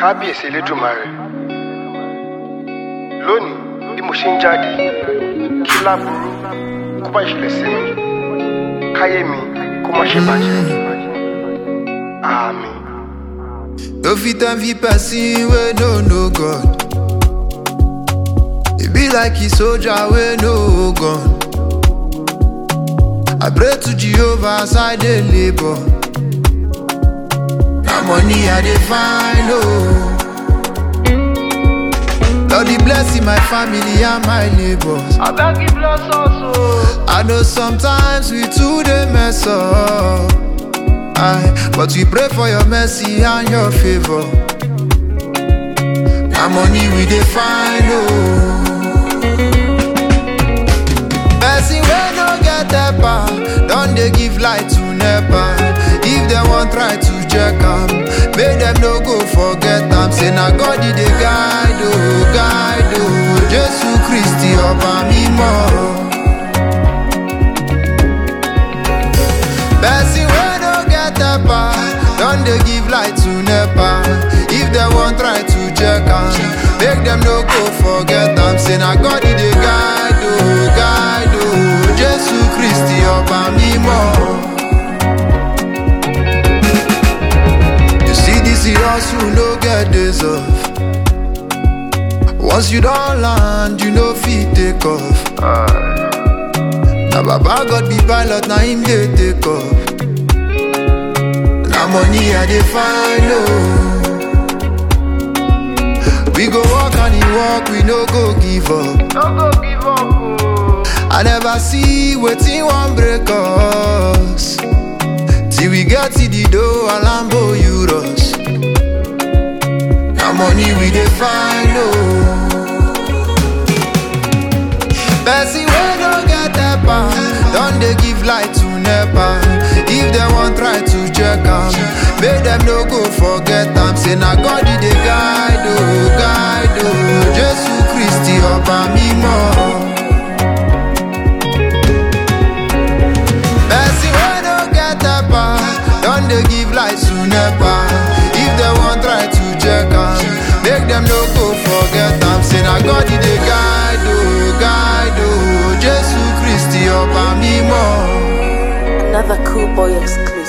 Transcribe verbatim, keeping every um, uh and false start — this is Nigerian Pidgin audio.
kábíyèsí elédùmarè lónìí bí mo ṣe ń jáde kí láburú kó bá ìṣẹ̀lẹ̀ sí mi káyé mi kó má ṣe bàjẹ́ àmín. No fit and fit person we no know God. It be like a soldier we no gun. I pray to Jehovah as I dey labor. Na money I dey find oh. Lord dey bless my family and my neighbors. I beg you bless us oh. I know sometimes we too dey mess up. Aye, but we pray for your mercy and your favor. Na money we dey find oh. Person wey no get helper don dey give light to nepa. If dem wan try to check am, make dem no go forget am. Say na God e dey guide oh, guide oh. Jesu Kristi ọba mímọ́. Person wey no get helper don dey give light to nepa. If dem wan try to check am, make dem no go forget am. Say na God e dey guide oh, guide oh. Jesu Kristi ọba mímọ́. You see this hustle no get days off. Once you don land, you no fit take off. Na baba God be pilot, na him dey take off. Na money I dey find oh. We go work and he work, we no go give up. No go give up oh. I never see wetin wan break us. Till we get to the door, Alambo Euros. Na money we dey find oh. Person wey no get helper don dey give light to nepa. If dem wan try to check am, make dem no go forget am. Say na God e dey guide oh, guide oh. Jesu Kristi ọba mímọ́. Person wey no get helper don dey give light to nepa. If dem wan try to check am, make dem no go forget am. Say na God e dey guide oh, guide oh. Jesu Kristi ọba mímọ́. Another cool boy exclusive.